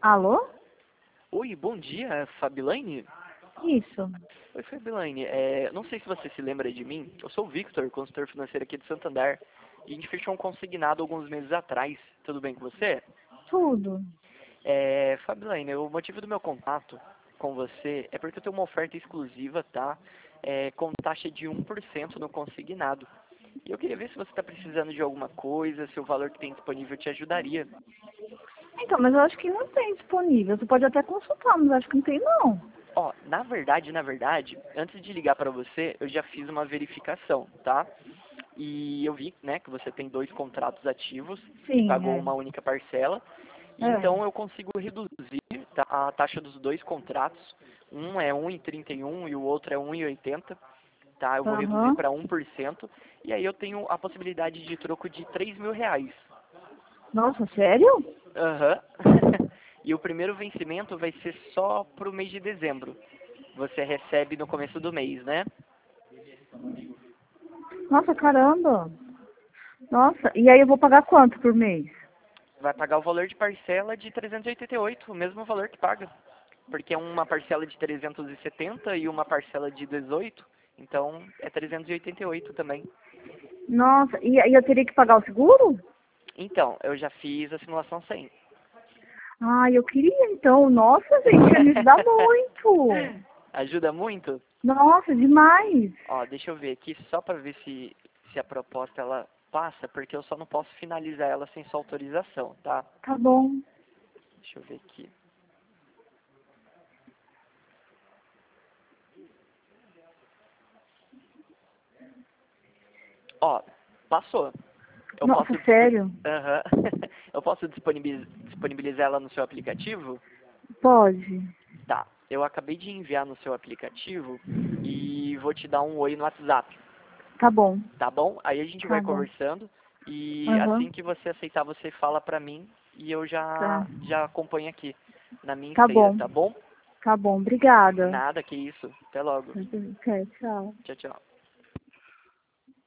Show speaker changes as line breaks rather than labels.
Alô?
Oi, bom dia, Fabilaine?
Isso.
Oi, Fabilaine. Não sei se você se lembra de mim. Eu sou o Victor, consultor financeiro aqui de Santander. E a gente fechou um consignado alguns meses atrás. Tudo bem com você?
Tudo.
Fabilaine, o motivo do meu contato com você é porque eu tenho uma oferta exclusiva, tá? Com taxa de 1% no consignado. E eu queria ver se você está precisando de alguma coisa, se o valor que tem disponível te ajudaria.
Então, mas eu acho que não tem disponível. Você pode até consultar, mas eu acho que não tem não.
Ó, na verdade, antes de ligar para você, eu já fiz uma verificação, tá? E eu vi, né, que você tem 2 contratos ativos e
Sim,
pagou
é.
uma única parcela.
É.
Então eu consigo reduzir, tá, a taxa dos 2 contratos. Um é 1,31 e o outro é 1,80, tá? Eu vou reduzir
Aham.
para 1%. E aí eu tenho a possibilidade de troco de R$ 3.000.
Nossa, sério?
Aham. E o primeiro vencimento vai ser só pro mês de dezembro. Você recebe no começo do mês, né?
Nossa, caramba. Nossa, e aí eu vou pagar quanto por mês?
Vai pagar o valor de parcela de 388, o mesmo valor que paga. Porque é uma parcela de 370 e uma parcela de 18, então é 388 também.
Nossa, e aí eu teria que pagar o seguro?
Então, eu já fiz a simulação sem.
Ah, eu queria então. Nossa, gente, ia me ajudar muito.
Ajuda muito?
Nossa, demais.
Ó, deixa eu ver aqui só para ver se a proposta ela passa, porque eu só não posso finalizar ela sem sua autorização, tá?
Tá bom.
Deixa eu ver aqui. Ó, passou. Eu
Nossa,
posso
sério?
Aham. Eu posso disponibilizar ela no seu aplicativo?
Pode.
Tá. Eu acabei de enviar no seu aplicativo e vou te dar um oi no WhatsApp,
Tá bom.
tá bom? Aí a gente
Tá
vai
bom.
conversando e
Aham.
assim que você aceitar, você fala pra mim e eu
Tá.
já acompanho aqui na minha
Tá
esteira,
bom.
tá bom?
Tá bom. Obrigada.
Nada, que isso. Até logo.
Ok, tchau.
Tchau, tchau.